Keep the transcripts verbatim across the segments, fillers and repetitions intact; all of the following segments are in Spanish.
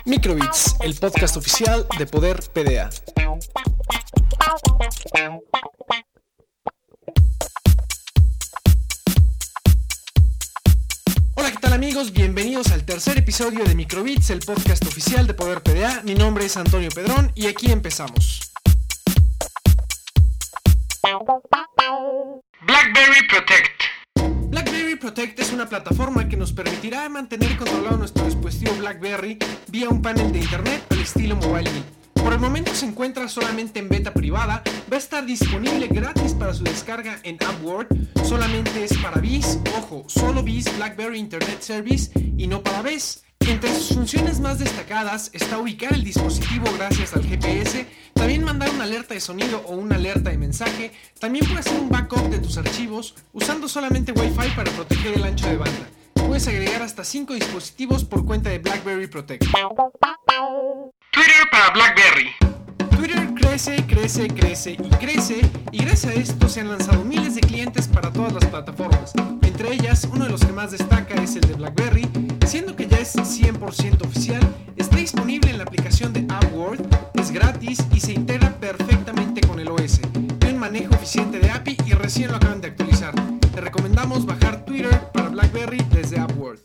Microbits, el podcast oficial de Poder P D A. Hola, ¿qué tal amigos? Bienvenidos al tercer episodio de Microbits, el podcast oficial de Poder P D A. Mi nombre es Antonio Pedrón y aquí empezamos. BlackBerry Protect. BlackBerry Protect es una plataforma que nos permitirá mantener controlado nuestro dispositivo BlackBerry vía un panel de internet al estilo MobileMe. Por el momento se encuentra solamente en beta privada, va a estar disponible gratis para su descarga en AppWorld, solamente es para B I S, ojo, solo B I S BlackBerry Internet Service y no para B E S. Entre sus funciones más destacadas está ubicar el dispositivo gracias al G P S, también mandar una alerta de sonido o una alerta de mensaje, también puedes hacer un backup de tus archivos usando solamente Wi-Fi para proteger el ancho de banda. Puedes agregar hasta cinco dispositivos por cuenta de BlackBerry Protect. Twitter para BlackBerry. Twitter crece, crece, crece y crece, y gracias a esto se han lanzado miles de clientes para todas las plataformas. Entre ellas, uno de los que más destaca es el de BlackBerry, siendo que ya es cien por ciento oficial, está disponible en la aplicación de AppWorld, es gratis y se integra perfectamente con el O S. Tiene un manejo eficiente de A P I y recién lo acaban de actualizar. Te recomendamos bajar Twitter para BlackBerry desde AppWorld.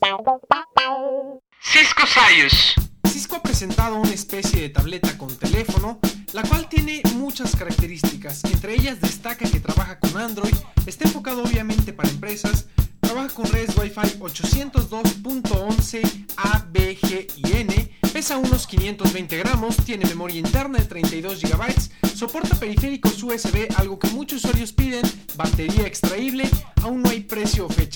Cisco Sius. Cisco ha presentado una especie de tableta con teléfono, la cual tiene muchas características. Entre ellas destaca que trabaja con Android, está enfocado obviamente para empresas, trabaja con redes Wi-Fi ochocientos dos punto once A, B, G y N, pesa unos quinientos veinte gramos, tiene memoria interna de treinta y dos gigabytes, soporta periféricos U S B, algo que muchos usuarios piden, batería extraíble, aún no hay precio o fecha.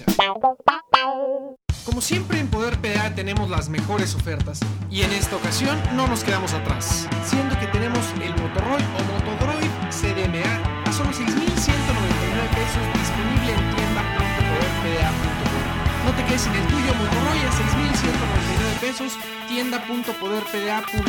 Como siempre en Poder P D A tenemos las mejores ofertas y en esta ocasión no nos quedamos atrás, siendo que tenemos el Motoroid o Motodroid C D M A a solo seis mil ciento noventa y nueve pesos disponible en tienda punto poder p d a punto com. No te quedes sin el tuyo Motoroid a seis mil ciento noventa y nueve pesos tienda punto poder p d a punto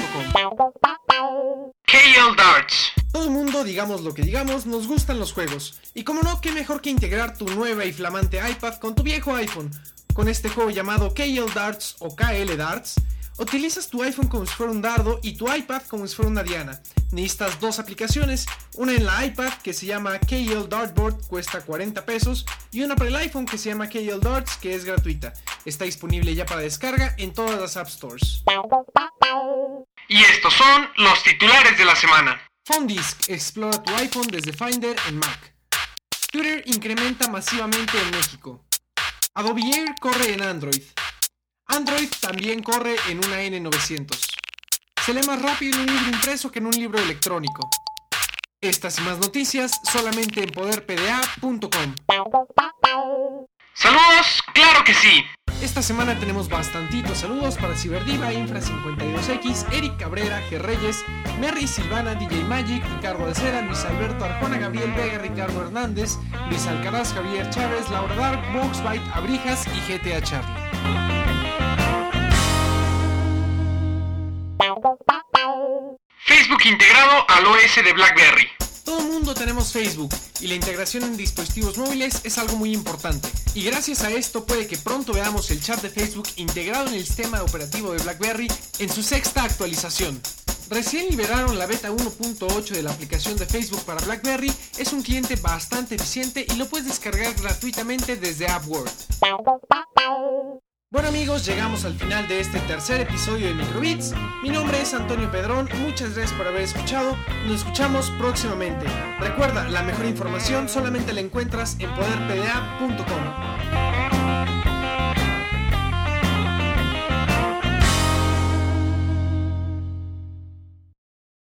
com. K L Darts. Todo el mundo, digamos lo que digamos, nos gustan los juegos y como no, qué mejor que integrar tu nueva y flamante iPad con tu viejo iPhone. Con este juego llamado K L Darts o K L Darts, utilizas tu iPhone como si fuera un dardo y tu iPad como si fuera una diana. Necesitas dos aplicaciones, una en la iPad que se llama K L Dartboard, cuesta cuarenta pesos, y una para el iPhone que se llama K L Darts, que es gratuita. Está disponible ya para descarga en todas las App Stores. Y estos son los titulares de la semana. PhoneDisk explora tu iPhone desde Finder en Mac. Twitter incrementa masivamente en México. Adobe Air corre en Android. Android también corre en una N novecientos. Se lee más rápido en un libro impreso que en un libro electrónico. Estas y más noticias solamente en poder p d a punto com. Saludos, claro que sí. Esta semana tenemos bastantitos saludos para Ciberdiva, Infra cincuenta y dos X, Eric Cabrera, G. Reyes, Merry Silvana, D J Magic, Ricardo Alcera, Luis Alberto Arjona, Gabriel Vega, Ricardo Hernández, Luis Alcaraz, Javier Chávez, Laura Dark, Boxbyte, Abrijas y G T A Charlie. Facebook integrado al O S de BlackBerry. Todo el mundo tenemos Facebook y la integración en dispositivos móviles es algo muy importante. Y gracias a esto puede que pronto veamos el chat de Facebook integrado en el sistema operativo de BlackBerry en su sexta actualización. Recién liberaron la beta uno punto ocho de la aplicación de Facebook para BlackBerry, es un cliente bastante eficiente y lo puedes descargar gratuitamente desde AppWorld. Bueno amigos, llegamos al final de este tercer episodio de Microbits. Mi nombre es Antonio Pedrón, muchas gracias por haber escuchado, nos escuchamos próximamente. Recuerda, la mejor información solamente la encuentras en poder p d a punto com.